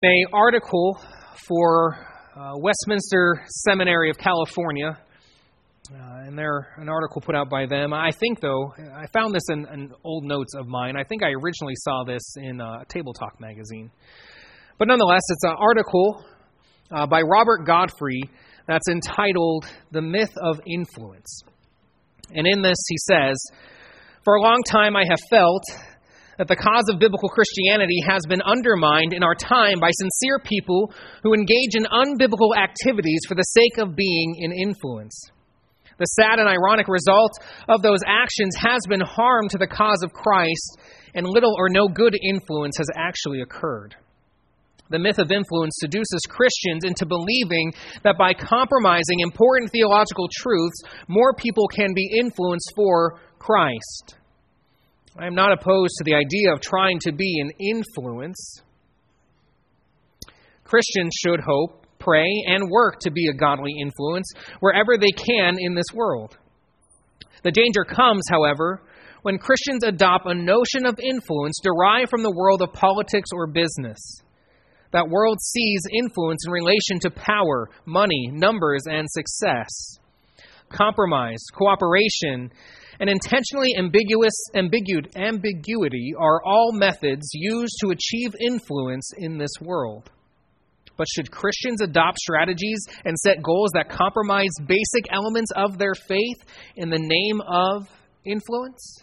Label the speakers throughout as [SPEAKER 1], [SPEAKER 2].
[SPEAKER 1] An article for Westminster Seminary of California, and an article put out by them. I think, though, I found this in old notes of mine. I think I originally saw this in Table Talk magazine. But nonetheless, it's an article by Robert Godfrey that's entitled "The Myth of Influence." And in this he says, "For a long time I have felt that the cause of biblical Christianity has been undermined in our time by sincere people who engage in unbiblical activities for the sake of being in influence. The sad and ironic result of those actions has been harm to the cause of Christ, and little or no good influence has actually occurred. The myth of influence seduces Christians into believing that by compromising important theological truths, more people can be influenced for Christ. I am not opposed to the idea of trying to be an influence. Christians should hope, pray, and work to be a godly influence wherever they can in this world. The danger comes, however, when Christians adopt a notion of influence derived from the world of politics or business. That world sees influence in relation to power, money, numbers, and success. Compromise, cooperation, and intentionally ambiguity are all methods used to achieve influence in this world. But should Christians adopt strategies and set goals that compromise basic elements of their faith in the name of influence?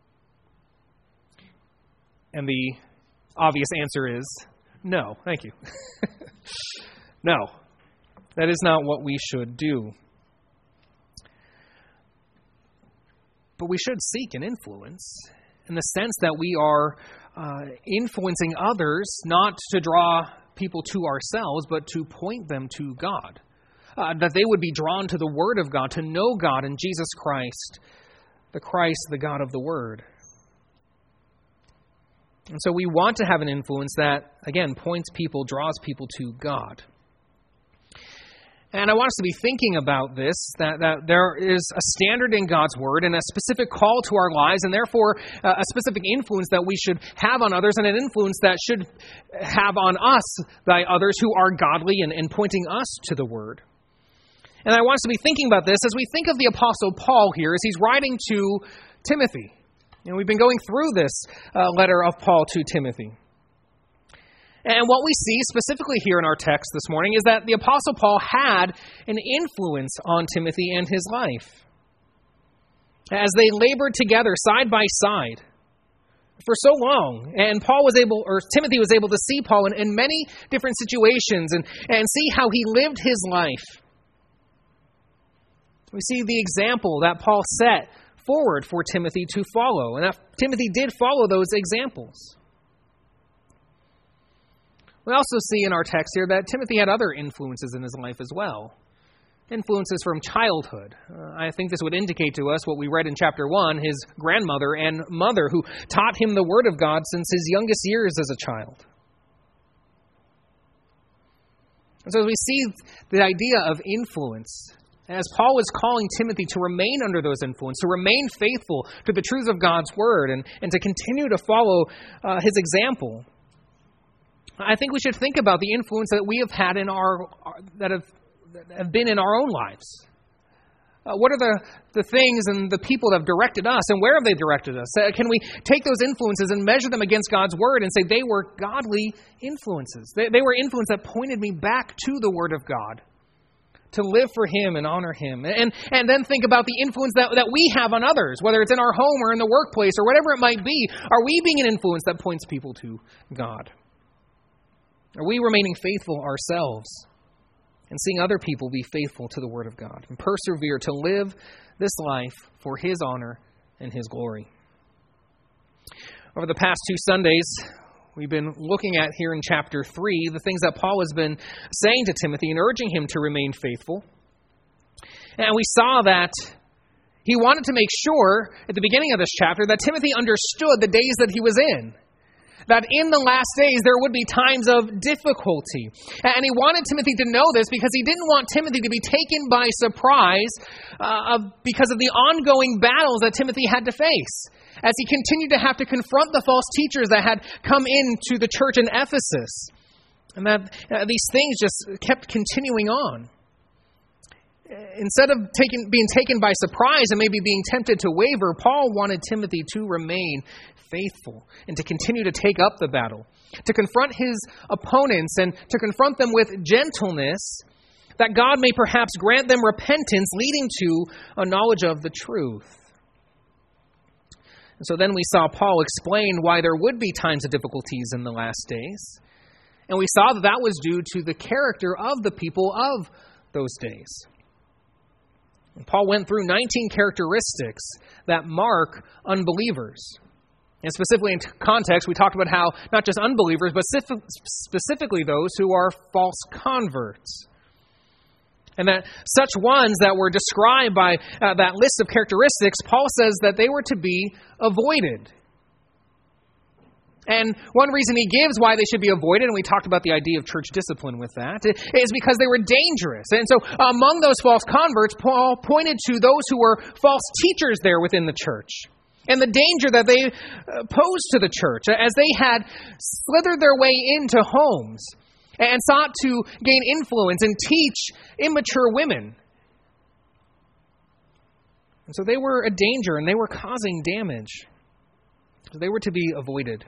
[SPEAKER 1] And the obvious answer is no. Thank you. No, that is not what we should do. But we should seek an influence in the sense that we are influencing others, not to draw people to ourselves, but to point them to God. That they would be drawn to the Word of God, to know God in Jesus Christ, the God of the Word. And so we want to have an influence that, again, points people, draws people to God. And I want us to be thinking about this, that there is a standard in God's Word and a specific call to our lives, and therefore a specific influence that we should have on others, and an influence that should have on us by others who are godly and pointing us to the Word. And I want us to be thinking about this as we think of the Apostle Paul here as he's writing to Timothy. And we've been going through this letter of Paul to Timothy. And what we see specifically here in our text this morning is that the Apostle Paul had an influence on Timothy and his life as they labored together side by side for so long. And Timothy was able to see Paul in many different situations and see how he lived his life. We see the example that Paul set forward for Timothy to follow, and that Timothy did follow those examples. We also see in our text here that Timothy had other influences in his life as well. Influences from childhood. I think this would indicate to us what we read in chapter 1, his grandmother and mother who taught him the Word of God since his youngest years as a child. And so we see the idea of influence, as Paul was calling Timothy to remain under those influences, to remain faithful to the truths of God's Word, and to continue to follow his example. I think we should think about the influence that we have had that have been in our own lives. What are the things and the people that have directed us, and where have they directed us? Can we take those influences and measure them against God's Word and say they were godly influences? They were influence that pointed me back to the Word of God, to live for Him and honor Him. And then think about the influence that we have on others, whether it's in our home or in the workplace or whatever it might be. Are we being an influence that points people to God? Are we remaining faithful ourselves and seeing other people be faithful to the Word of God and persevere to live this life for His honor and His glory? Over the past 2 Sundays, we've been looking at here in chapter 3 the things that Paul has been saying to Timothy and urging him to remain faithful. And we saw that he wanted to make sure at the beginning of this chapter that Timothy understood the days that he was in. That in the last days there would be times of difficulty. And he wanted Timothy to know this because he didn't want Timothy to be taken by surprise because of the ongoing battles that Timothy had to face, as he continued to have to confront the false teachers that had come into the church in Ephesus. And that these things just kept continuing on. Instead of being taken by surprise and maybe being tempted to waver, Paul wanted Timothy to remain faithful and to continue to take up the battle, to confront his opponents and to confront them with gentleness, that God may perhaps grant them repentance leading to a knowledge of the truth. And so then we saw Paul explain why there would be times of difficulties in the last days. And we saw that that was due to the character of the people of those days. And Paul went through 19 characteristics that mark unbelievers. And specifically in context, we talked about how not just unbelievers, but specifically those who are false converts. And that such ones that were described by that list of characteristics, Paul says that they were to be avoided. And one reason he gives why they should be avoided, and we talked about the idea of church discipline with that, is because they were dangerous. And so among those false converts, Paul pointed to those who were false teachers there within the church, and the danger that they posed to the church as they had slithered their way into homes and sought to gain influence and teach immature women. And so they were a danger and they were causing damage. So they were to be avoided.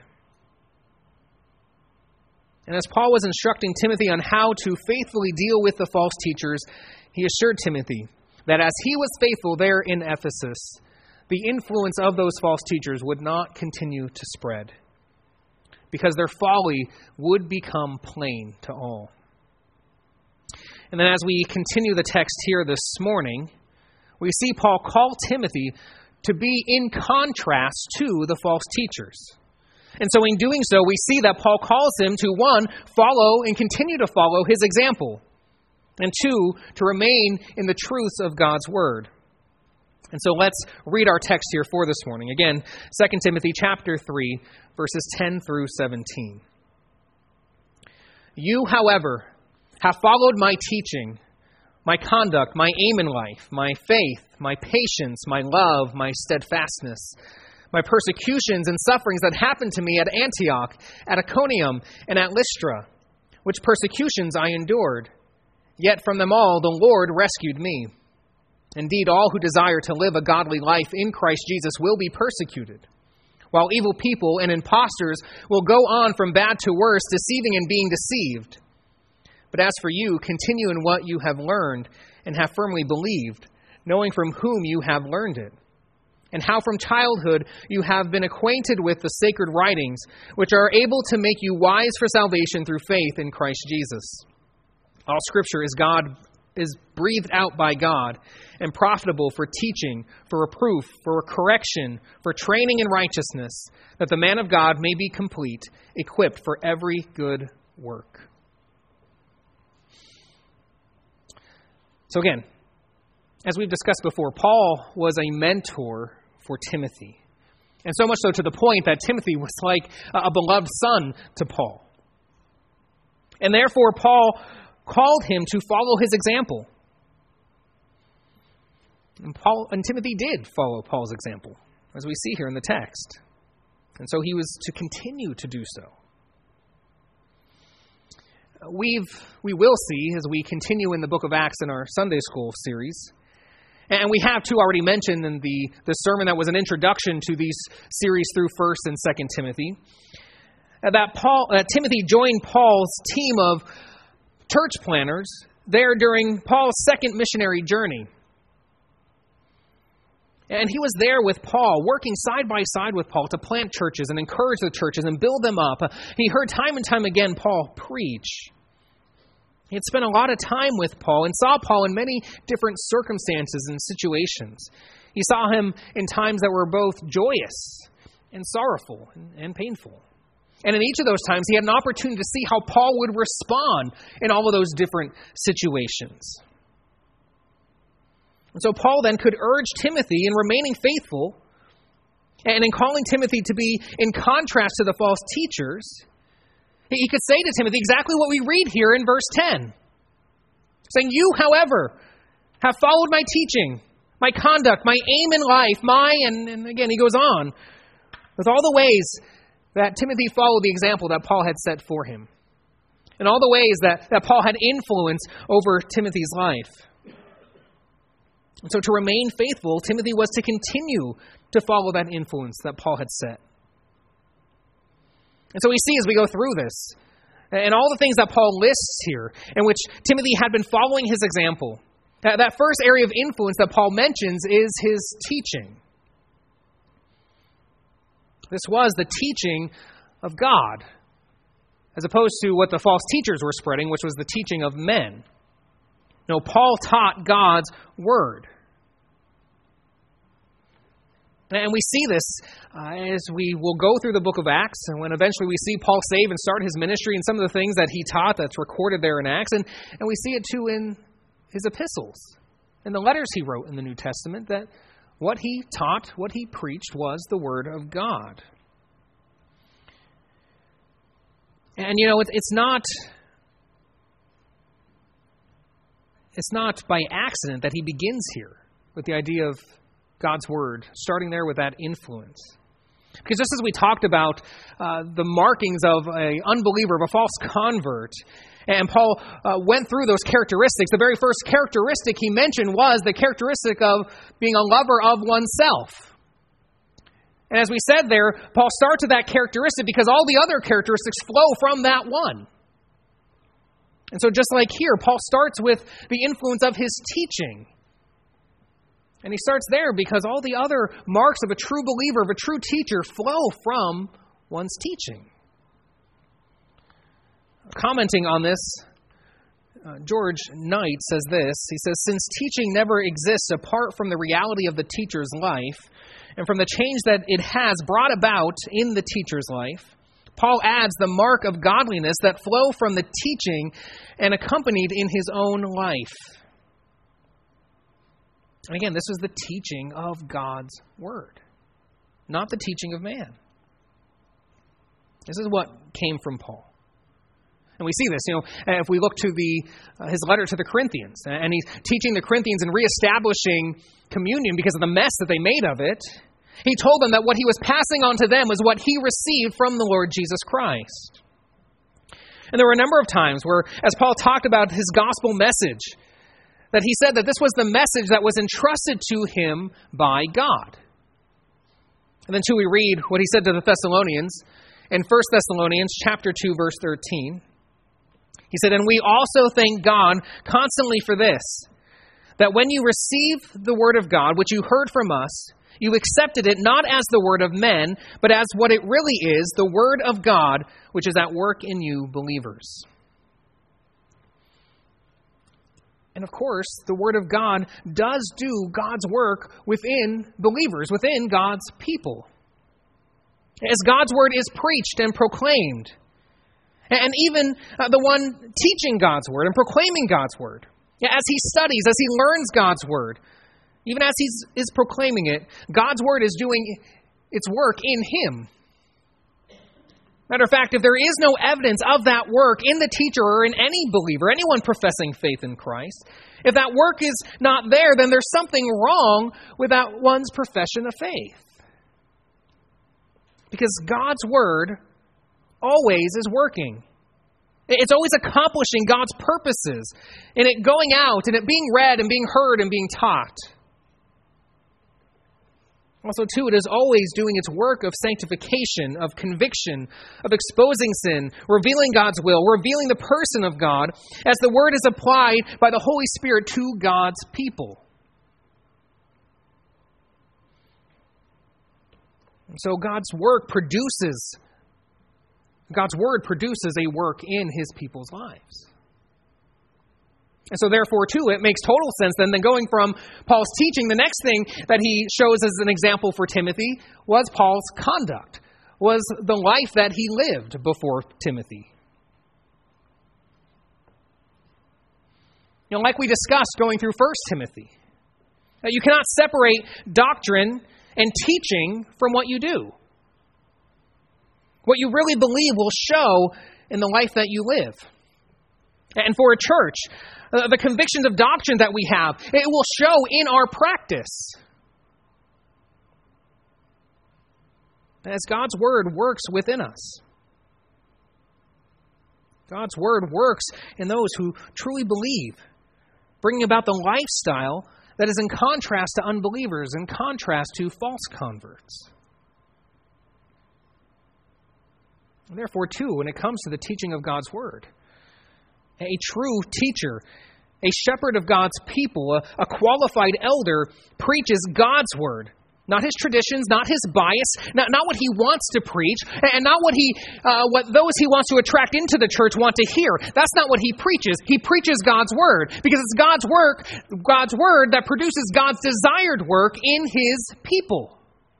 [SPEAKER 1] And as Paul was instructing Timothy on how to faithfully deal with the false teachers, he assured Timothy that as he was faithful there in Ephesus, the influence of those false teachers would not continue to spread, because their folly would become plain to all. And then as we continue the text here this morning, we see Paul call Timothy to be in contrast to the false teachers. And so in doing so, we see that Paul calls him to, one, follow and continue to follow his example, and two, to remain in the truths of God's word. And so let's read our text here for this morning. Again, 2 Timothy chapter 3, verses 10 through 17. You, however, have followed my teaching, my conduct, my aim in life, my faith, my patience, my love, my steadfastness, my persecutions and sufferings that happened to me at Antioch, at Iconium, and at Lystra, which persecutions I endured. Yet from them all the Lord rescued me. Indeed, all who desire to live a godly life in Christ Jesus will be persecuted, while evil people and impostors will go on from bad to worse, deceiving and being deceived. But as for you, continue in what you have learned and have firmly believed, knowing from whom you have learned it, and how from childhood you have been acquainted with the sacred writings, which are able to make you wise for salvation through faith in Christ Jesus. All Scripture is breathed out by God and profitable for teaching, for reproof, for correction, for training in righteousness, that the man of God may be complete, equipped for every good work. So again, as we've discussed before, Paul was a mentor for Timothy. And so much so to the point that Timothy was like a beloved son to Paul. And therefore, Paul called him to follow his example. And Timothy did follow Paul's example, as we see here in the text. And so he was to continue to do so. We will see, as we continue in the book of Acts in our Sunday school series, and we have too already mentioned in the sermon that was an introduction to these series through 1 and 2 Timothy, that Timothy joined Paul's team of church planners there during Paul's second missionary journey. And he was there with Paul, working side by side with Paul to plant churches and encourage the churches and build them up. He heard time and time again Paul preach. He had spent a lot of time with Paul and saw Paul in many different circumstances and situations. He saw him in times that were both joyous and sorrowful and painful. And in each of those times, he had an opportunity to see how Paul would respond in all of those different situations. And so Paul then could urge Timothy in remaining faithful and in calling Timothy to be in contrast to the false teachers. He could say to Timothy exactly what we read here in verse 10. Saying, you, however, have followed my teaching, my conduct, my aim in life, and again he goes on, with all the ways that Timothy followed the example that Paul had set for him. and all the ways that Paul had influence over Timothy's life. And so to remain faithful, Timothy was to continue to follow that influence that Paul had set. And so we see as we go through this, and all the things that Paul lists here, in which Timothy had been following his example, that first area of influence that Paul mentions is his teaching. This was the teaching of God, as opposed to what the false teachers were spreading, which was the teaching of men. No, Paul taught God's word. And we see this as we will go through the book of Acts, and when eventually we see Paul save and start his ministry, and some of the things that he taught that's recorded there in Acts, and we see it too in his epistles, in the letters he wrote in the New Testament, that what he taught, what he preached was the word of God. And it's not by accident that he begins here with the idea of God's word, starting there with that influence. Because just as we talked about the markings of an unbeliever, of a false convert, and Paul went through those characteristics, the very first characteristic he mentioned was the characteristic of being a lover of oneself. And as we said there, Paul starts with that characteristic because all the other characteristics flow from that one. And so just like here, Paul starts with the influence of his teaching. And he starts there because all the other marks of a true believer, of a true teacher, flow from one's teaching. Commenting on this, George Knight says this. He says, since teaching never exists apart from the reality of the teacher's life and from the change that it has brought about in the teacher's life, Paul adds the mark of godliness that flow from the teaching and accompanied in his own life. And again, this was the teaching of God's word, not the teaching of man. This is what came from Paul. And we see this, if we look to his letter to the Corinthians, and he's teaching the Corinthians and reestablishing communion because of the mess that they made of it. He told them that what he was passing on to them was what he received from the Lord Jesus Christ. And there were a number of times where, as Paul talked about his gospel message, that he said that this was the message that was entrusted to him by God. And then too, we read what he said to the Thessalonians in 1 Thessalonians chapter 2, verse 13. He said, and we also thank God constantly for this, that when you received the word of God, which you heard from us, you accepted it not as the word of men, but as what it really is, the word of God, which is at work in you believers. And of course, the word of God does do God's work within believers, within God's people. As God's word is preached and proclaimed, and even the one teaching God's word and proclaiming God's word, as he studies, as he learns God's word, even as he is proclaiming it, God's word is doing its work in him. Matter of fact, if there is no evidence of that work in the teacher or in any believer, anyone professing faith in Christ, if that work is not there, then there's something wrong with that one's profession of faith. Because God's word always is working. It's always accomplishing God's purposes in it going out and it being read and being heard and being taught. Also, too, it is always doing its work of sanctification, of conviction, of exposing sin, revealing God's will, revealing the person of God as the word is applied by the Holy Spirit to God's people. And so God's word produces a work in his people's lives. And so therefore, too, it makes total sense then going from Paul's teaching, the next thing that he shows as an example for Timothy was Paul's conduct, was the life that he lived before Timothy. Like we discussed going through 1 Timothy, you cannot separate doctrine and teaching from what you do. What you really believe will show in the life that you live. And for a church, the convictions of doctrine that we have, it will show in our practice. As God's word works within us. God's word works in those who truly believe, bringing about the lifestyle that is in contrast to unbelievers, in contrast to false converts. And therefore, too, when it comes to the teaching of God's word, a true teacher, a shepherd of God's people, a qualified elder, preaches God's word. Not his traditions, not his bias, not what he wants to preach, and not what those he wants to attract into the church want to hear. That's not what he preaches. He preaches God's word, because it's God's word that produces God's desired work in his people.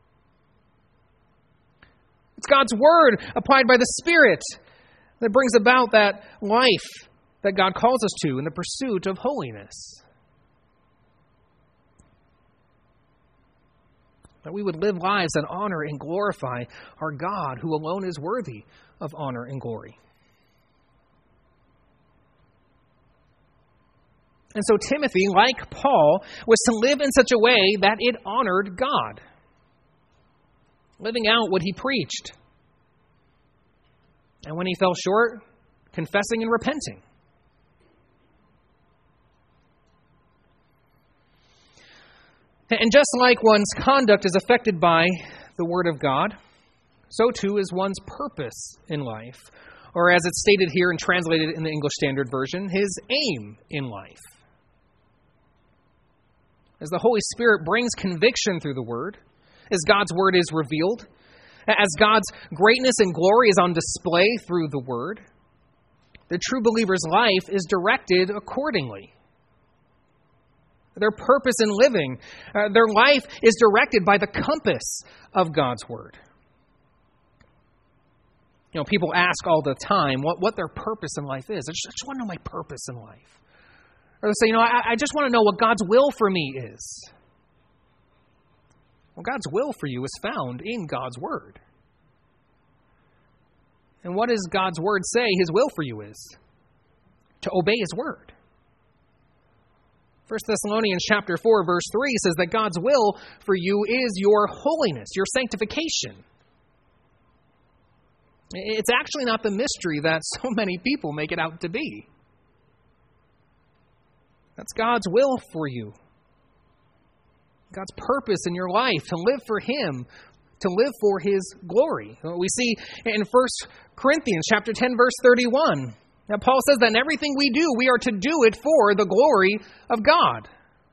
[SPEAKER 1] It's God's word applied by the Spirit that brings about that life that God calls us to in the pursuit of holiness. That we would live lives that honor and glorify our God, who alone is worthy of honor and glory. And so Timothy, like Paul, was to live in such a way that it honored God, living out what he preached. And when he fell short, confessing and repenting. And just like one's conduct is affected by the Word of God, so too is one's purpose in life, or as it's stated here and translated in the English Standard Version, his aim in life. As the Holy Spirit brings conviction through the Word, as God's Word is revealed, as God's greatness and glory is on display through the Word, the true believer's life is directed accordingly. Their purpose in living, their life is directed by the compass of God's word. You know, people ask all the time what their purpose in life is. I just want to know my purpose in life. Or they say, I just want to know what God's will for me is. Well, God's will for you is found in God's word. And what does God's word say his will for you is? To obey his word. 1 Thessalonians chapter 4, verse 3 says that God's will for you is your holiness, your sanctification. It's actually not the mystery that so many people make it out to be. That's God's will for you. God's purpose in your life, to live for him, to live for his glory. We see in 1 Corinthians chapter 10, verse 31. Now, Paul says that in everything we do, we are to do it for the glory of God.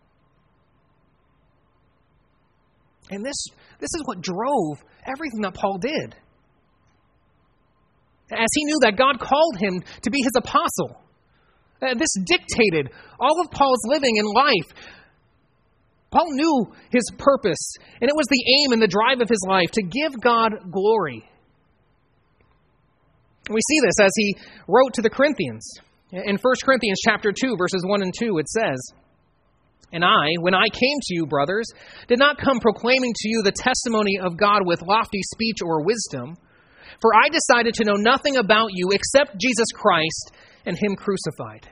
[SPEAKER 1] And this is what drove everything that Paul did. As he knew that God called him to be his apostle. This dictated all of Paul's living in life. Paul knew his purpose, and it was the aim and the drive of his life to give God glory. We see this as he wrote to the Corinthians. In 1 Corinthians chapter 2, verses 1 and 2, it says, "And I, when I came to you, brothers, did not come proclaiming to you the testimony of God with lofty speech or wisdom, for I decided to know nothing about you except Jesus Christ and him crucified."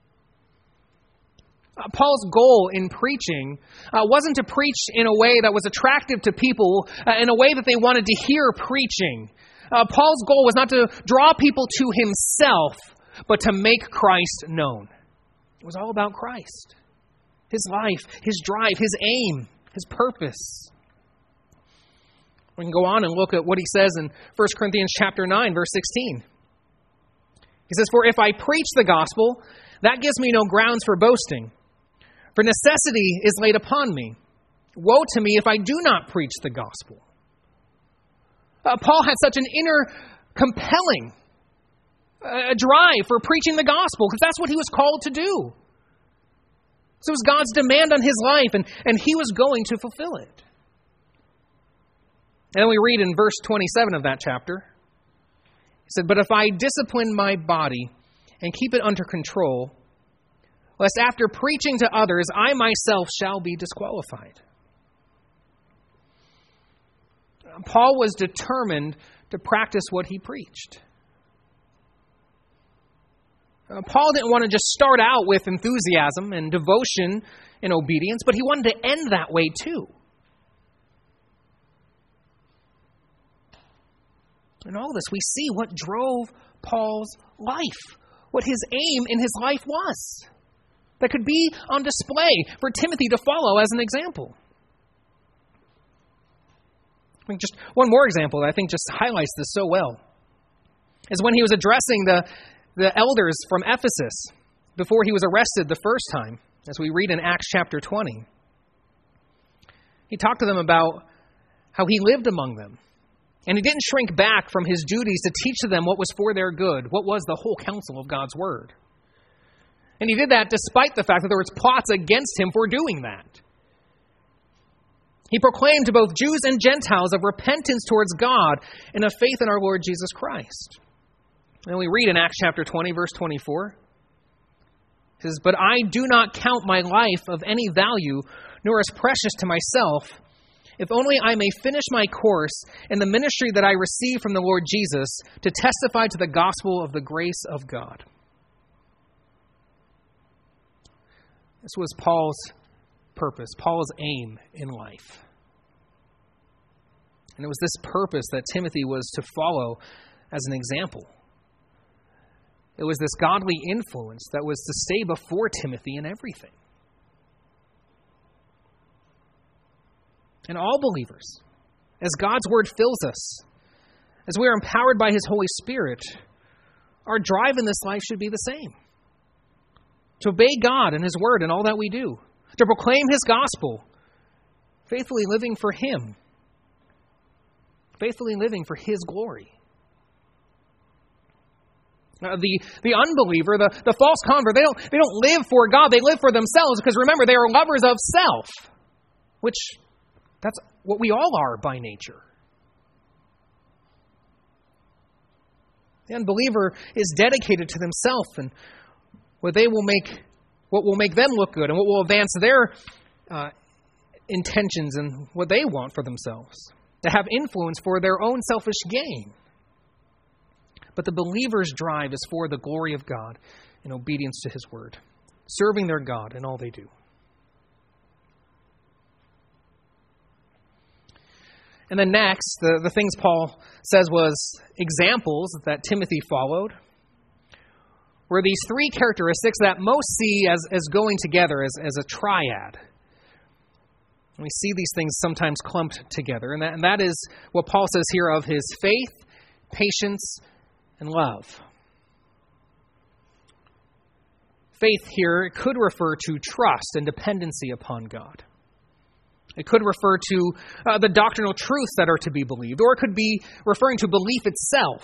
[SPEAKER 1] Paul's goal in preaching wasn't to preach in a way that was attractive to people, in a way that they wanted to hear preaching. Paul's goal was not to draw people to himself, but to make Christ known. It was all about Christ, his life, his drive, his aim, his purpose. We can go on and look at what he says in 1 Corinthians chapter 9, verse 16. He says, "For if I preach the gospel, that gives me no grounds for boasting. For necessity is laid upon me. Woe to me if I do not preach the gospel." Paul had such an inner compelling drive for preaching the gospel, because that's what he was called to do. So it was God's demand on his life, and he was going to fulfill it. And then we read in verse 27 of that chapter, he said, "But if I discipline my body and keep it under control, lest after preaching to others, I myself shall be disqualified." Paul was determined to practice what he preached. Paul didn't want to just start out with enthusiasm and devotion and obedience, but he wanted to end that way too. In all this, we see what drove Paul's life, what his aim in his life was, that could be on display for Timothy to follow as an example. I think just one more example that I think just highlights this so well is when he was addressing the elders from Ephesus before he was arrested the first time, as we read in Acts chapter 20. He talked to them about how he lived among them. And he didn't shrink back from his duties to teach to them what was for their good, what was the whole counsel of God's word. And he did that despite the fact that there was plots against him for doing that. He proclaimed to both Jews and Gentiles of repentance towards God and of faith in our Lord Jesus Christ. And we read in Acts chapter 20, verse 24. It says, "But I do not count my life of any value, nor as precious to myself, if only I may finish my course in the ministry that I received from the Lord Jesus to testify to the gospel of the grace of God." This was Paul's purpose, Paul's aim in life. And it was this purpose that Timothy was to follow as an example. It was this godly influence that was to stay before Timothy in everything. And all believers, as God's word fills us, as we are empowered by his Holy Spirit, our drive in this life should be the same. To obey God and his word in all that we do. To proclaim his gospel. Faithfully living for him. Faithfully living for his glory. The unbeliever, the false convert, they don't live for God. They live for themselves because remember, they are lovers of self. Which, that's what we all are by nature. The unbeliever is dedicated to themselves and what will make them look good and what will advance their intentions and what they want for themselves. To have influence for their own selfish gain. But the believer's drive is for the glory of God in obedience to his word, serving their God in all they do. And then next, the things Paul says was examples that Timothy followed were these three characteristics that most see as going together, as a triad. And we see these things sometimes clumped together, and that is what Paul says here of his faith, patience, and love. Faith here could refer to trust and dependency upon God. It could refer to the doctrinal truths that are to be believed, or it could be referring to belief itself.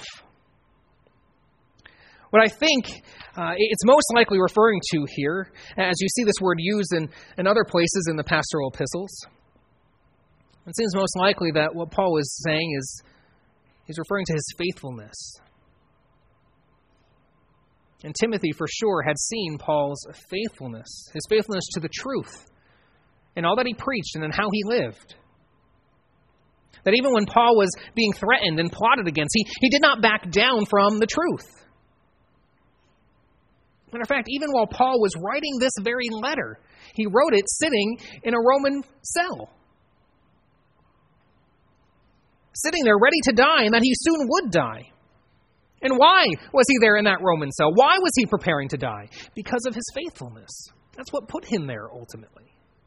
[SPEAKER 1] What I think it's most likely referring to here, as you see this word used in other places in the pastoral epistles, it seems most likely that what Paul is saying is he's referring to his faithfulness. And Timothy, for sure, had seen Paul's faithfulness, his faithfulness to the truth, in all that he preached and in how he lived. That even when Paul was being threatened and plotted against, he did not back down from the truth. Matter of fact, even while Paul was writing this very letter, he wrote it sitting in a Roman cell. Sitting there ready to die, and that he soon would die. And why was he there in that Roman cell? Why was he preparing to die? Because of his faithfulness. That's what put him there ultimately.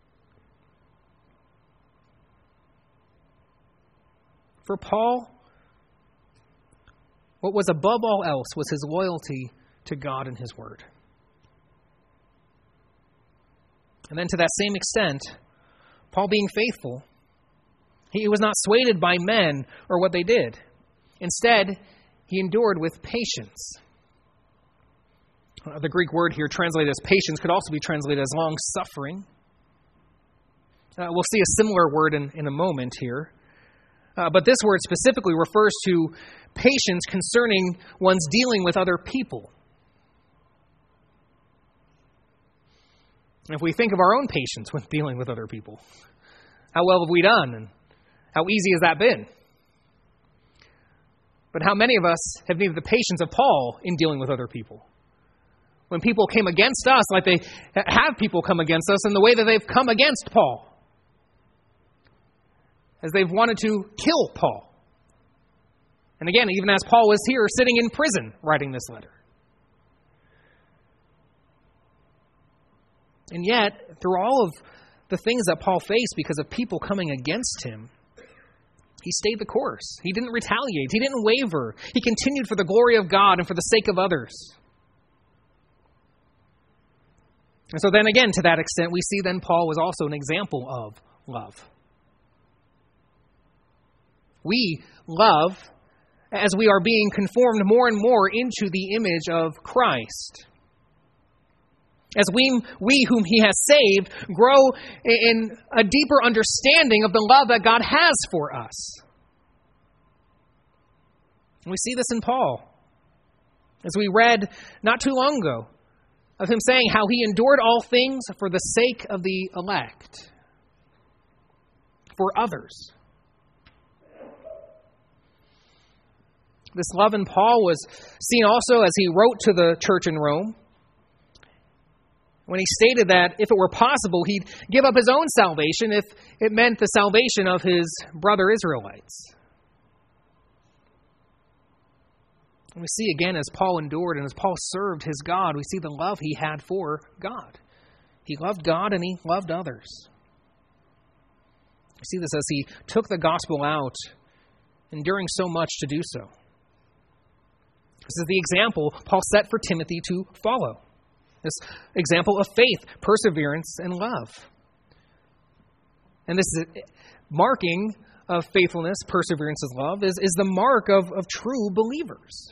[SPEAKER 1] For Paul, what was above all else was his loyalty to God and his word. And then to that same extent, Paul being faithful, he was not swayed by men or what they did. Instead, he endured with patience. The Greek word here translated as patience could also be translated as long-suffering. We'll see a similar word in a moment here. But this word specifically refers to patience concerning one's dealing with other people. If we think of our own patience when dealing with other people, how well have we done and how easy has that been? But how many of us have needed the patience of Paul in dealing with other people? When people came against us, like they have people come against us in the way that they've come against Paul. As they've wanted to kill Paul. And again, even as Paul was here sitting in prison writing this letter. And yet, through all of the things that Paul faced because of people coming against him, he stayed the course. He didn't retaliate. He didn't waver. He continued for the glory of God and for the sake of others. And so then again, to that extent, we see then Paul was also an example of love. We love as we are being conformed more and more into the image of Christ. As we whom He has saved grow in a deeper understanding of the love that God has for us. And we see this in Paul. As we read not too long ago of him saying how he endured all things for the sake of the elect, for others. This love in Paul was seen also as he wrote to the church in Rome, when he stated that if it were possible, he'd give up his own salvation if it meant the salvation of his brother Israelites. And we see again, as Paul endured and as Paul served his God, we see the love he had for God. He loved God and he loved others. We see this as he took the gospel out, enduring so much to do so. This is the example Paul set for Timothy to follow. This example of faith, perseverance, and love. And this is marking of faithfulness, perseverance, and love is the mark of true believers.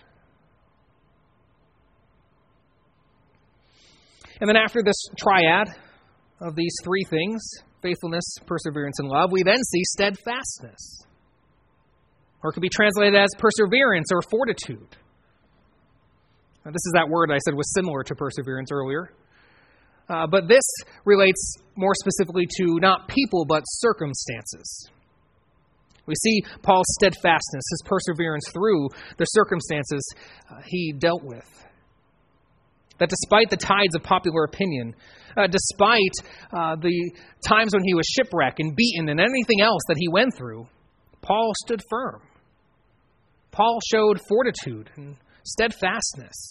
[SPEAKER 1] And then after this triad of these three things, faithfulness, perseverance, and love, we then see steadfastness. Or it could be translated as perseverance or fortitude. Now, this is that word I said was similar to perseverance earlier. But this relates more specifically to not people, but circumstances. We see Paul's steadfastness, his perseverance through the circumstances he dealt with. That despite the tides of popular opinion, despite the times when he was shipwrecked and beaten and anything else that he went through, Paul stood firm. Paul showed fortitude and steadfastness.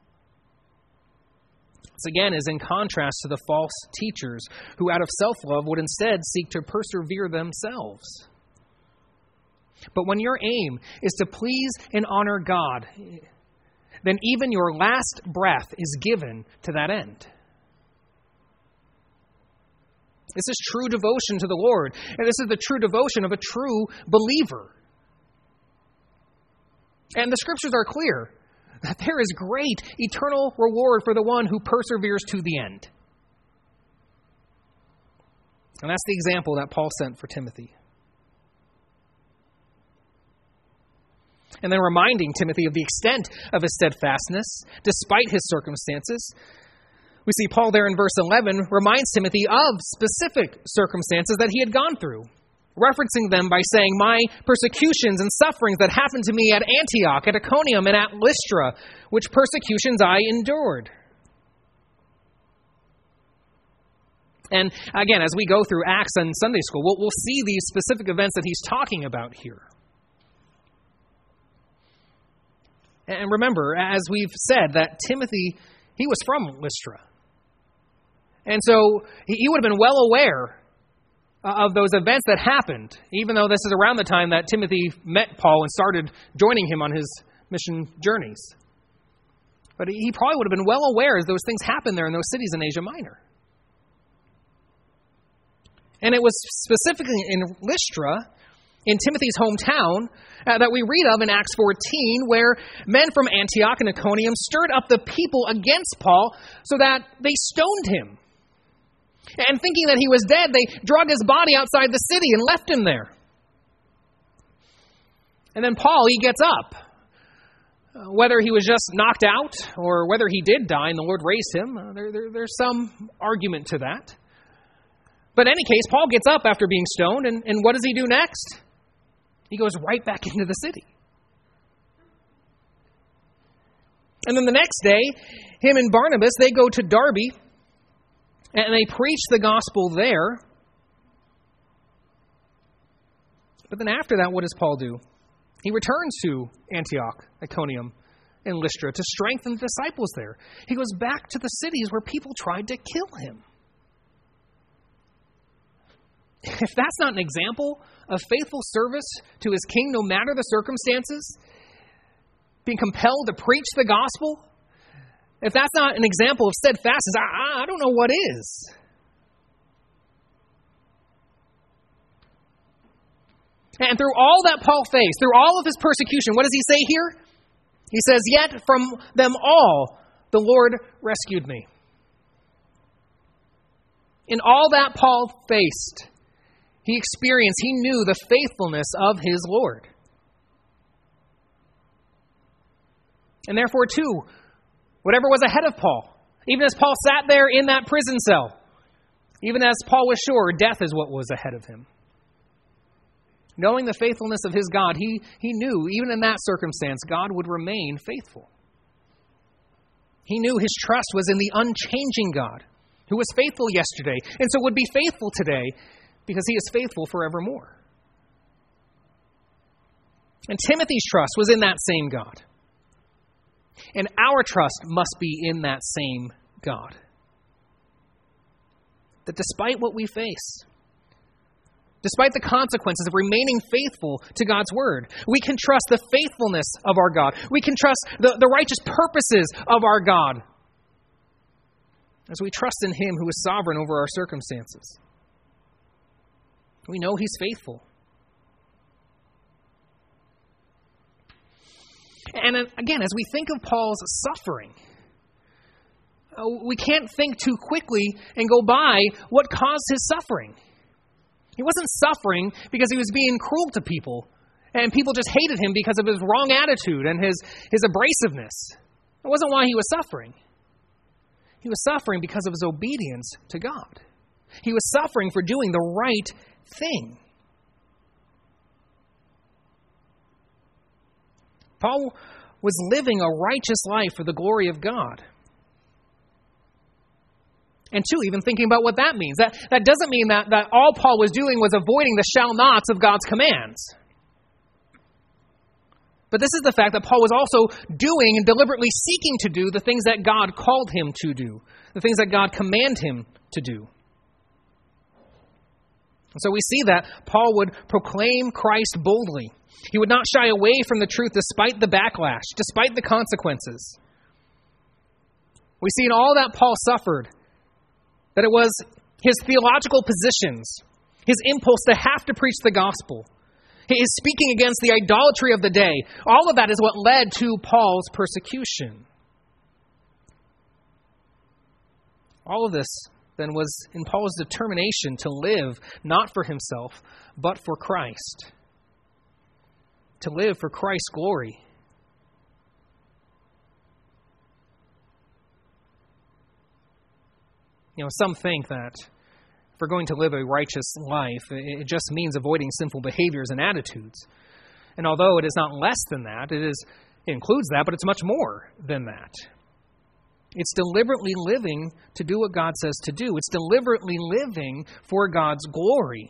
[SPEAKER 1] This again is in contrast to the false teachers who out of self-love would instead seek to persevere themselves. But when your aim is to please and honor God, then even your last breath is given to that end. This is true devotion to the Lord, and this is the true devotion of a true believer. And the Scriptures are clear that there is great eternal reward for the one who perseveres to the end. And that's the example that Paul sent for Timothy. And then reminding Timothy of the extent of his steadfastness, despite his circumstances. We see Paul there in verse 11 reminds Timothy of specific circumstances that he had gone through, referencing them by saying, my persecutions and sufferings that happened to me at Antioch, at Iconium, and at Lystra, which persecutions I endured. And again, as we go through Acts and Sunday school, we'll see these specific events that he's talking about here. And remember, as we've said, that Timothy, he was from Lystra. And so he would have been well aware of those events that happened, even though this is around the time that Timothy met Paul and started joining him on his mission journeys. But he probably would have been well aware as those things happened there in those cities in Asia Minor. And it was specifically in Lystra, in Timothy's hometown, that we read of in Acts 14, where men from Antioch and Iconium stirred up the people against Paul so that they stoned him. And thinking that he was dead, they dragged his body outside the city and left him there. And then Paul, he gets up. Whether he was just knocked out or whether he did die and the Lord raised him, there's some argument to that. But in any case, Paul gets up after being stoned, and what does he do next? He goes right back into the city. And then the next day, him and Barnabas, they go to Derbe, and they preach the gospel there. But then after that, what does Paul do? He returns to Antioch, Iconium, and Lystra to strengthen the disciples there. He goes back to the cities where people tried to kill him. If that's not an example of faithful service to his king, no matter the circumstances, being compelled to preach the gospel, if that's not an example of steadfastness, I don't know what is. And through all that Paul faced, through all of his persecution, what does he say here? He says, "Yet from them all the Lord rescued me." In all that Paul faced, he knew the faithfulness of his Lord. And therefore, too, whatever was ahead of Paul, even as Paul sat there in that prison cell, even as Paul was sure death is what was ahead of him, knowing the faithfulness of his God, he knew, even in that circumstance, God would remain faithful. He knew his trust was in the unchanging God, who was faithful yesterday, and so would be faithful today, because he is faithful forevermore. And Timothy's trust was in that same God. And our trust must be in that same God. That despite what we face, despite the consequences of remaining faithful to God's word, we can trust the faithfulness of our God. We can trust the righteous purposes of our God as we trust in him who is sovereign over our circumstances. We know he's faithful. And again, as we think of Paul's suffering, we can't think too quickly and go by what caused his suffering. He wasn't suffering because he was being cruel to people, and people just hated him because of his wrong attitude and his abrasiveness. That wasn't why he was suffering. He was suffering because of his obedience to God. He was suffering for doing the right thing. Paul was living a righteous life for the glory of God. And two, even thinking about what that means. That doesn't mean that all Paul was doing was avoiding the shall nots of God's commands. But this is the fact that Paul was also doing and deliberately seeking to do the things that God called him to do, the things that God commanded him to do. And so we see that Paul would proclaim Christ boldly. He would not shy away from the truth despite the backlash, despite the consequences. We see in all that Paul suffered that it was his theological positions, his impulse to have to preach the gospel, his speaking against the idolatry of the day. All of that is what led to Paul's persecution. All of this then was in Paul's determination to live not for himself, but for Christ. To live for Christ's glory. You know, some think that if we're going to live a righteous life, it just means avoiding sinful behaviors and attitudes. And although it is not less than that, it includes that, but it's much more than that. It's deliberately living to do what God says to do. It's deliberately living for God's glory.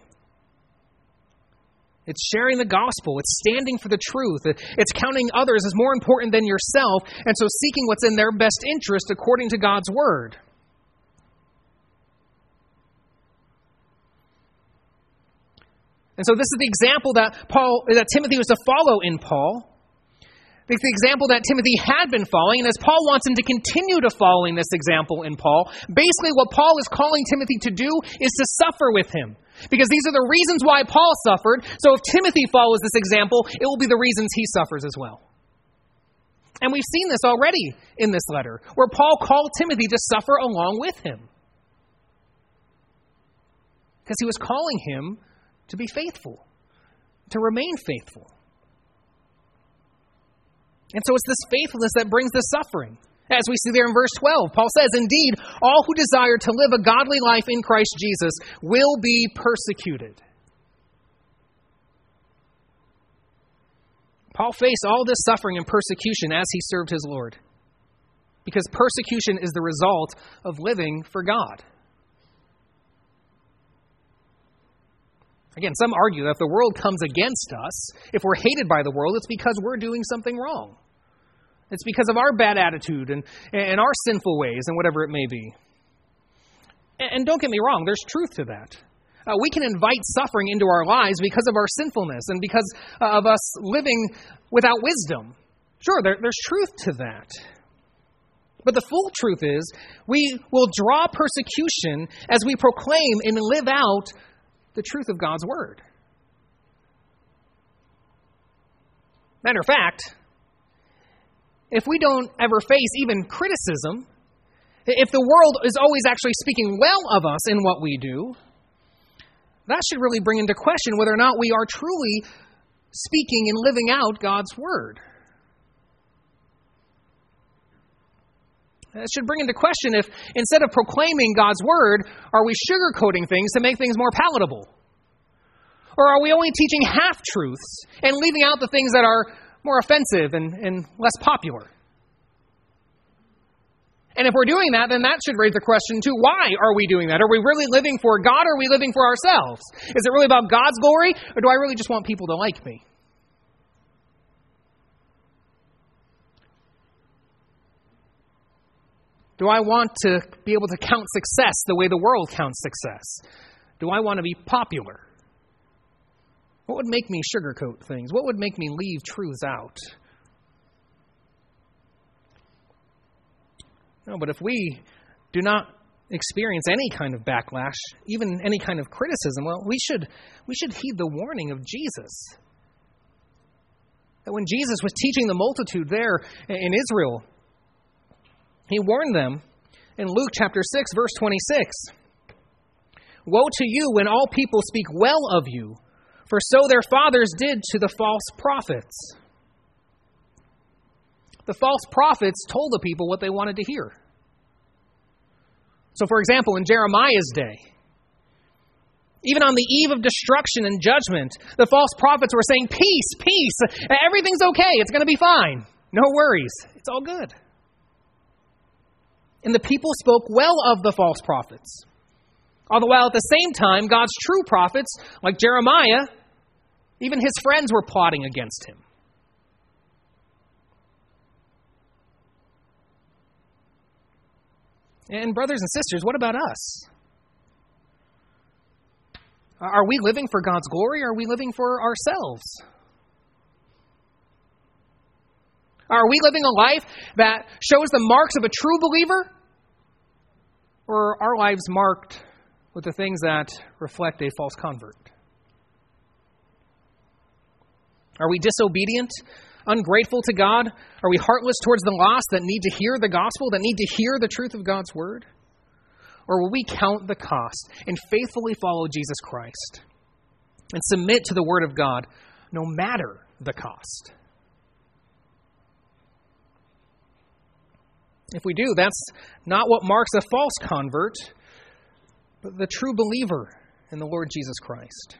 [SPEAKER 1] It's sharing the gospel. It's standing for the truth. It's counting others as more important than yourself, and so seeking what's in their best interest according to God's word. And so this is the example that Timothy was to follow in Paul. It's the example that Timothy had been following, and as Paul wants him to continue to following this example in Paul, basically what Paul is calling Timothy to do is to suffer with him. Because these are the reasons why Paul suffered, so if Timothy follows this example, it will be the reasons he suffers as well. And we've seen this already in this letter, where Paul called Timothy to suffer along with him. Because he was calling him to be faithful, to remain faithful. And so it's this faithfulness that brings the suffering. As we see there in verse 12, Paul says, "Indeed, all who desire to live a godly life in Christ Jesus will be persecuted." Paul faced all this suffering and persecution as he served his Lord, because persecution is the result of living for God. Again, some argue that if the world comes against us, if we're hated by the world, it's because we're doing something wrong. It's because of our bad attitude and our sinful ways and whatever it may be. And don't get me wrong, there's truth to that. We can invite suffering into our lives because of our sinfulness and because of us living without wisdom. Sure, there's truth to that. But the full truth is, we will draw persecution as we proclaim and live out the truth of God's Word. Matter of fact, if we don't ever face even criticism, if the world is always actually speaking well of us in what we do, that should really bring into question whether or not we are truly speaking and living out God's Word. That should bring into question if, instead of proclaiming God's Word, are we sugarcoating things to make things more palatable? Or are we only teaching half-truths and leaving out the things that are more offensive and less popular? And if we're doing that, then that should raise the question, too, why are we doing that? Are we really living for God, or are we living for ourselves? Is it really about God's glory, or do I really just want people to like me? Do I want to be able to count success the way the world counts success? Do I want to be popular? What would make me sugarcoat things? What would make me leave truths out? No, but if we do not experience any kind of backlash, even any kind of criticism, well, we should heed the warning of Jesus. That when Jesus was teaching the multitude there in Israel, he warned them in Luke chapter 6, verse 26. Woe to you when all people speak well of you, for so their fathers did to the false prophets. The false prophets told the people what they wanted to hear. So, for example, in Jeremiah's day, even on the eve of destruction and judgment, the false prophets were saying, peace, peace, everything's okay, it's going to be fine. No worries, it's all good. And the people spoke well of the false prophets. All the while at the same time, God's true prophets, like Jeremiah, even his friends were plotting against him. And brothers and sisters, what about us? Are we living for God's glory, or are we living for ourselves? Are we living a life that shows the marks of a true believer? Or are our lives marked with the things that reflect a false convert? Are we disobedient, ungrateful to God? Are we heartless towards the lost that need to hear the gospel, that need to hear the truth of God's word? Or will we count the cost and faithfully follow Jesus Christ and submit to the word of God no matter the cost? If we do, that's not what marks a false convert, but the true believer in the Lord Jesus Christ.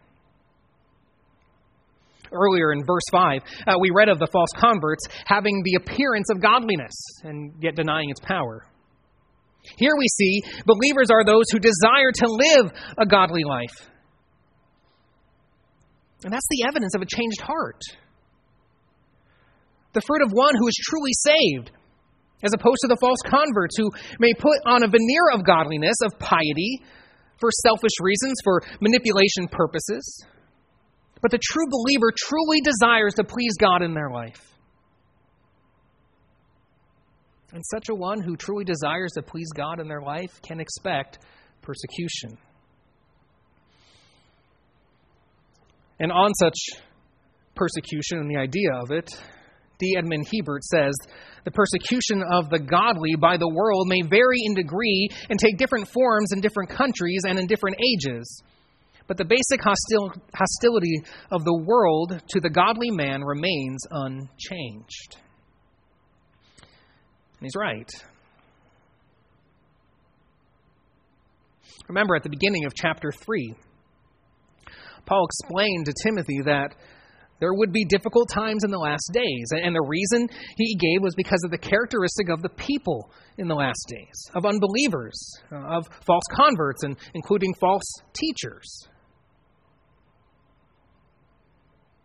[SPEAKER 1] Earlier in verse 5, we read of the false converts having the appearance of godliness and yet denying its power. Here we see believers are those who desire to live a godly life. And that's the evidence of a changed heart. The fruit of one who is truly saved, as opposed to the false converts who may put on a veneer of godliness, of piety, for selfish reasons, for manipulation purposes. But the true believer truly desires to please God in their life. And such a one who truly desires to please God in their life can expect persecution. And on such persecution and the idea of it, D. Edmund Hebert says, the persecution of the godly by the world may vary in degree and take different forms in different countries and in different ages. But the basic hostility of the world to the godly man remains unchanged. And he's right. Remember at the beginning of chapter 3, Paul explained to Timothy that there would be difficult times in the last days. And the reason he gave was because of the characteristic of the people in the last days, of unbelievers, of false converts, and including false teachers.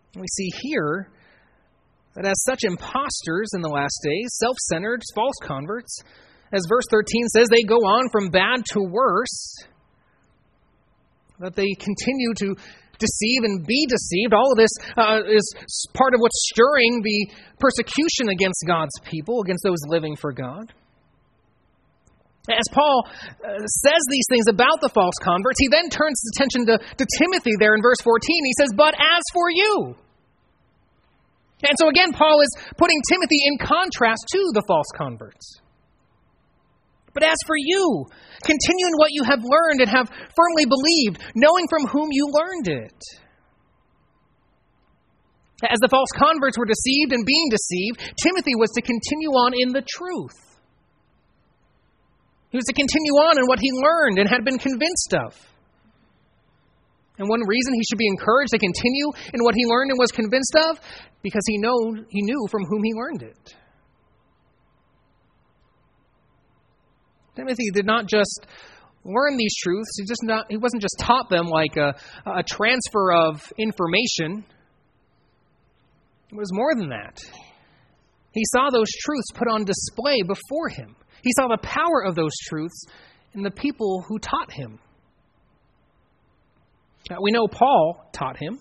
[SPEAKER 1] We see here that as such impostors in the last days, self-centered, false converts, as verse 13 says, they go on from bad to worse, that they continue to deceive and be deceived. All of this is part of what's stirring the persecution against God's people, against those living for God. As Paul says these things about the false converts, he then turns his attention to Timothy there in verse 14. He says, "But as for you..." And so again, Paul is putting Timothy in contrast to the false converts. "But as for you, continue in what you have learned and have firmly believed, knowing from whom you learned it." As the false converts were deceived and being deceived, Timothy was to continue on in the truth. He was to continue on in what he learned and had been convinced of. And one reason he should be encouraged to continue in what he learned and was convinced of, because he knew from whom he learned it. Timothy did not just learn these truths. He wasn't just taught them like a transfer of information. It was more than that. He saw those truths put on display before him. He saw the power of those truths in the people who taught him. Now, we know Paul taught him.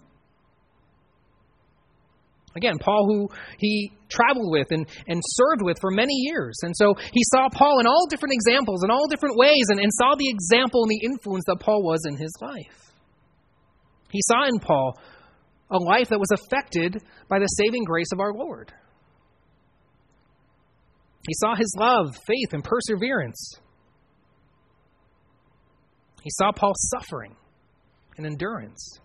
[SPEAKER 1] Again, Paul, who he traveled with and served with for many years. And so he saw Paul in all different examples, in all different ways, and saw the example and the influence that Paul was in his life. He saw in Paul a life that was affected by the saving grace of our Lord. He saw his love, faith, and perseverance. He saw Paul's suffering and endurance.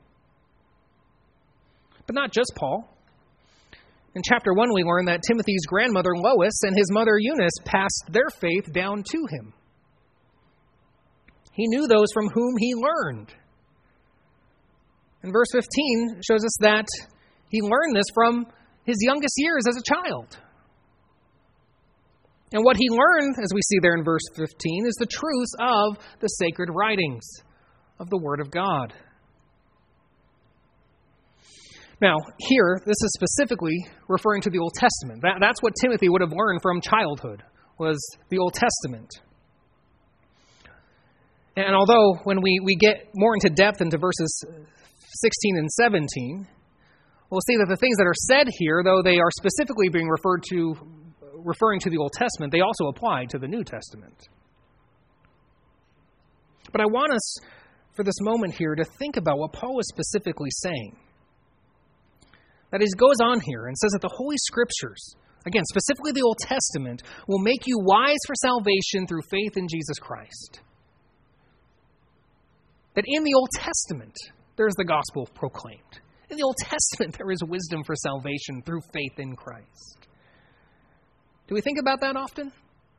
[SPEAKER 1] But not just Paul. In chapter 1, we learn that Timothy's grandmother Lois and his mother Eunice passed their faith down to him. He knew those from whom he learned. And verse 15 shows us that he learned this from his youngest years as a child. And what he learned, as we see there in verse 15, is the truths of the sacred writings of the Word of God. Now, here, this is specifically referring to the Old Testament. That's what Timothy would have learned from childhood, was the Old Testament. And although when we get more into depth into verses 16 and 17, we'll see that the things that are said here, though they are specifically being referring to the Old Testament, they also apply to the New Testament. But I want us, for this moment here, to think about what Paul is specifically saying. That he goes on here and says that the Holy Scriptures, again, specifically the Old Testament, will make you wise for salvation through faith in Jesus Christ. That in the Old Testament, there's the gospel proclaimed. In the Old Testament, there is wisdom for salvation through faith in Christ. Do we think about that often?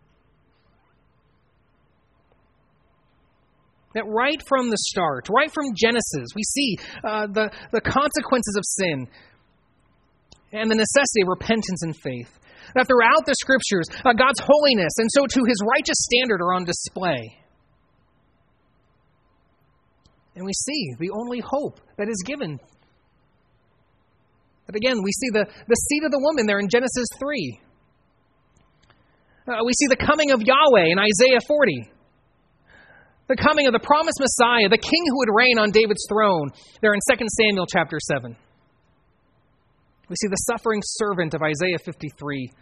[SPEAKER 1] That right from the start, right from Genesis, we see the consequences of sin and the necessity of repentance and faith. That throughout the Scriptures, God's holiness and so too His righteous standard are on display. And we see the only hope that is given. But again, we see the seed of the woman there in Genesis 3. We see the coming of Yahweh in Isaiah 40. The coming of the promised Messiah, the king who would reign on David's throne, there in 2 Samuel chapter 7. We see the suffering servant of Isaiah 53.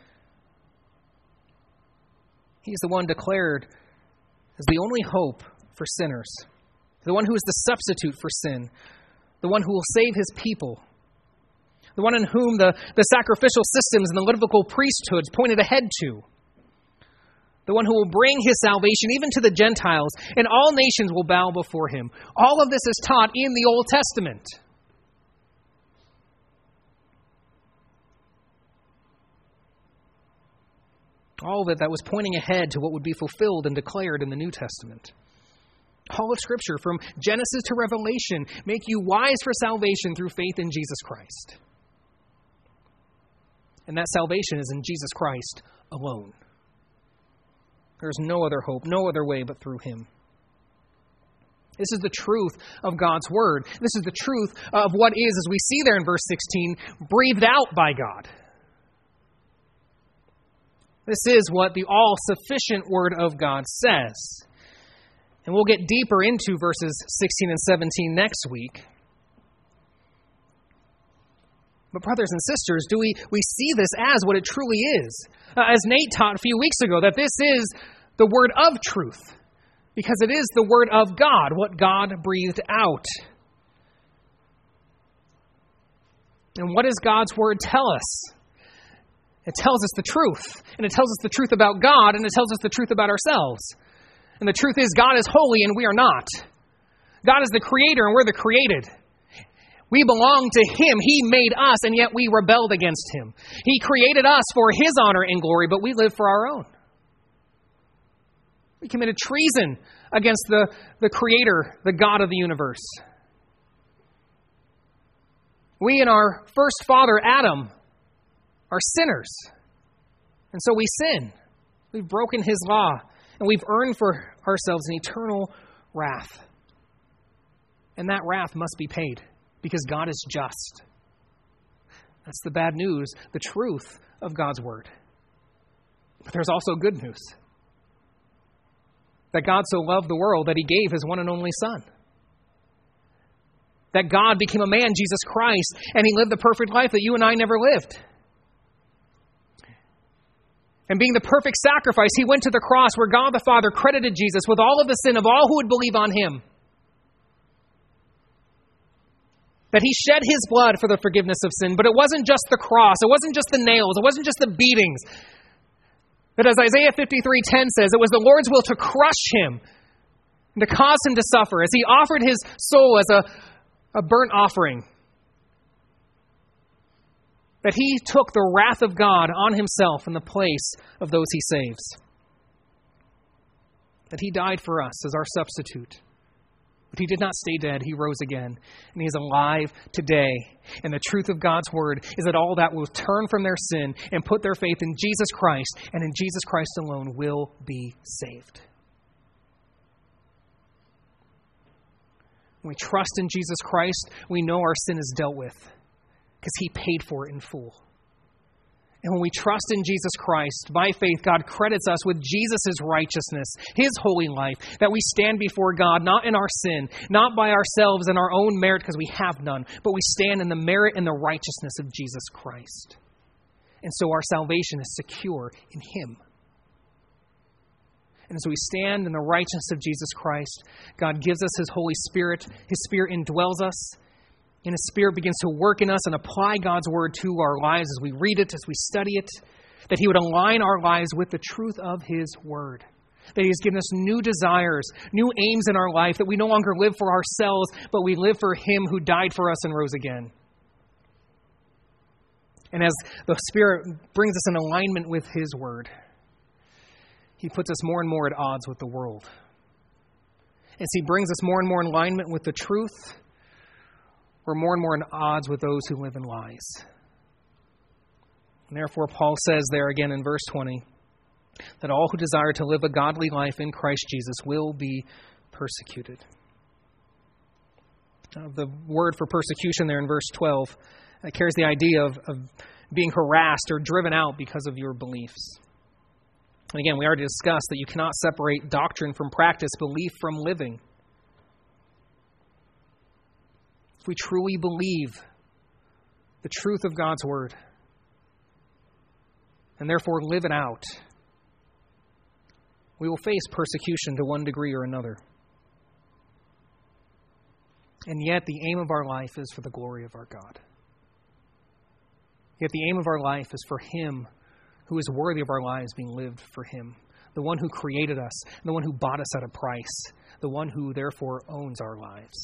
[SPEAKER 1] He's the one declared as the only hope for sinners, the one who is the substitute for sin, the one who will save his people, the one in whom the sacrificial systems and the Levitical priesthoods pointed ahead to, the one who will bring his salvation even to the Gentiles, and all nations will bow before him. All of this is taught in the Old Testament. All of it that was pointing ahead to what would be fulfilled and declared in the New Testament. All of Scripture, from Genesis to Revelation, make you wise for salvation through faith in Jesus Christ. And that salvation is in Jesus Christ alone. There is no other hope, no other way but through Him. This is the truth of God's Word. This is the truth of what is, as we see there in verse 16, breathed out by God. This is what the all-sufficient Word of God says. And we'll get deeper into verses 16 and 17 next week. But brothers and sisters, do we see this as what it truly is? As Nate taught a few weeks ago, that this is the word of truth. Because it is the word of God, what God breathed out. And what does God's word tell us? It tells us the truth. And it tells us the truth about God, and it tells us the truth about ourselves. And the truth is, God is holy and we are not. God is the creator and we're the created. We belong to Him. He made us, and yet we rebelled against Him. He created us for His honor and glory, but we live for our own. We committed treason against the Creator, the God of the universe. We and our first father, Adam, are sinners. And so we sin. We've broken His law, and we've earned for ourselves an eternal wrath. And that wrath must be paid, because God is just. That's the bad news, the truth of God's word. But there's also good news. That God so loved the world that He gave His one and only Son. That God became a man, Jesus Christ, and He lived the perfect life that you and I never lived. And being the perfect sacrifice, He went to the cross where God the Father credited Jesus with all of the sin of all who would believe on Him. That He shed His blood for the forgiveness of sin. But it wasn't just the cross. It wasn't just the nails. It wasn't just the beatings. But as Isaiah 53:10 says, it was the Lord's will to crush Him and to cause Him to suffer as He offered His soul as a burnt offering. That He took the wrath of God on Himself in the place of those He saves. That He died for us as our substitute. But He did not stay dead. He rose again. And He is alive today. And the truth of God's word is that all that will turn from their sin and put their faith in Jesus Christ, and in Jesus Christ alone, will be saved. When we trust in Jesus Christ, we know our sin is dealt with because He paid for it in full. And when we trust in Jesus Christ, by faith, God credits us with Jesus' righteousness, His holy life, that we stand before God not in our sin, not by ourselves and our own merit because we have none, but we stand in the merit and the righteousness of Jesus Christ. And so our salvation is secure in Him. And as we stand in the righteousness of Jesus Christ, God gives us His Holy Spirit. His Spirit indwells us. And His Spirit begins to work in us and apply God's word to our lives as we read it, as we study it. That He would align our lives with the truth of His word. That He has given us new desires, new aims in our life. That we no longer live for ourselves, but we live for Him who died for us and rose again. And as the Spirit brings us in alignment with His word, He puts us more and more at odds with the world. As He brings us more and more in alignment with the truth, we're more and more in odds with those who live in lies. And therefore, Paul says there again in verse 20, that all who desire to live a godly life in Christ Jesus will be persecuted. The word for persecution there in verse 12 carries the idea of being harassed or driven out because of your beliefs. And again, we already discussed that you cannot separate doctrine from practice, belief from living. If we truly believe the truth of God's word, and therefore live it out, we will face persecution to one degree or another. And yet the aim of our life is for the glory of our God. Yet the aim of our life is for Him who is worthy of our lives being lived for Him. The one who created us, the one who bought us at a price, the one who therefore owns our lives.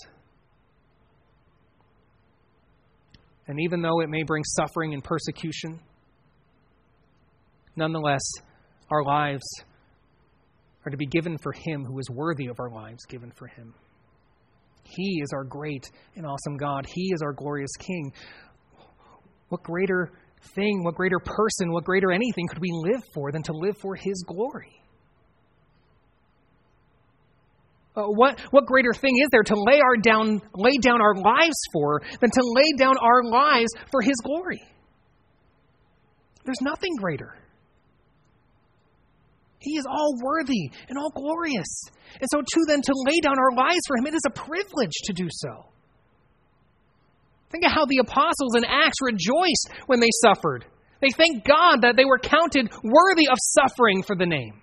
[SPEAKER 1] And even though it may bring suffering and persecution, nonetheless, our lives are to be given for Him who is worthy of our lives given for Him. He is our great and awesome God. He is our glorious King. What greater thing, what greater person, what greater anything could we live for than to live for His glory? What greater thing is there to lay down our lives for than to lay down our lives for His glory? There's nothing greater. He is all worthy and all glorious. And so to lay down our lives for Him, it is a privilege to do so. Think of how the apostles in Acts rejoiced when they suffered. They thanked God that they were counted worthy of suffering for the name.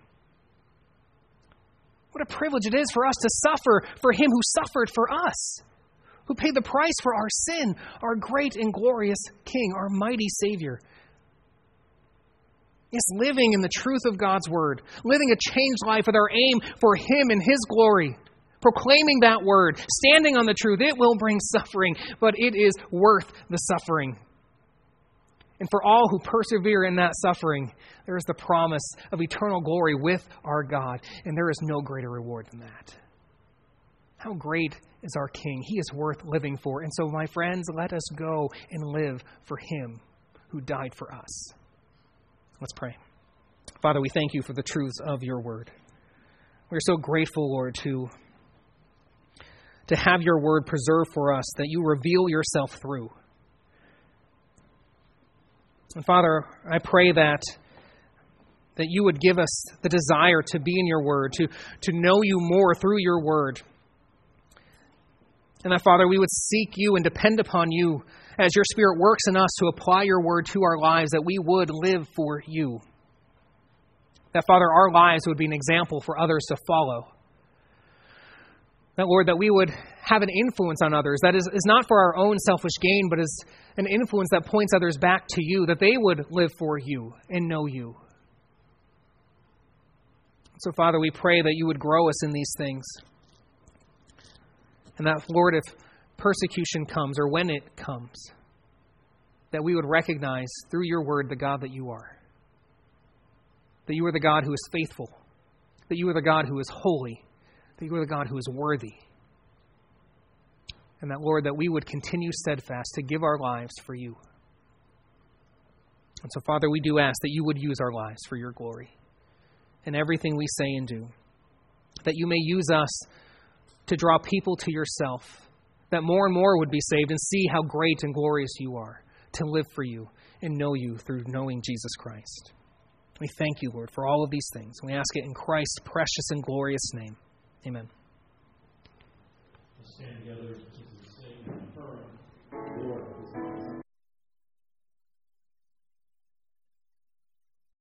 [SPEAKER 1] What a privilege it is for us to suffer for Him who suffered for us, who paid the price for our sin, our great and glorious King, our mighty Savior. Yes, living in the truth of God's Word, living a changed life with our aim for Him and His glory, proclaiming that Word, standing on the truth. It will bring suffering, but it is worth the suffering. And for all who persevere in that suffering, there is the promise of eternal glory with our God. And there is no greater reward than that. How great is our King? He is worth living for. And so, my friends, let us go and live for Him who died for us. Let's pray. Father, we thank You for the truths of Your Word. We are so grateful, Lord, to have Your Word preserved for us, that You reveal Yourself through. And Father, I pray that You would give us the desire to be in Your Word, to know You more through Your Word. And that, Father, we would seek You and depend upon You as Your Spirit works in us to apply Your Word to our lives, that we would live for You. That, Father, our lives would be an example for others to follow. That, Lord, that we would have an influence on others that is not for our own selfish gain, but is an influence that points others back to You, that they would live for You and know You. So, Father, we pray that You would grow us in these things. And that, Lord, if persecution comes or when it comes, that we would recognize through Your Word the God that You are. That You are the God who is faithful. That You are the God who is holy. That You are the God who is worthy. And that, Lord, that we would continue steadfast to give our lives for You. And so, Father, we do ask that You would use our lives for Your glory in everything we say and do. That You may use us to draw people to Yourself. That more and more would be saved and see how great and glorious You are, to live for You and know You through knowing Jesus Christ. We thank You, Lord, for all of these things. We ask it in Christ's precious and glorious name. Amen.
[SPEAKER 2] Stand together as we sing and affirm the Lord.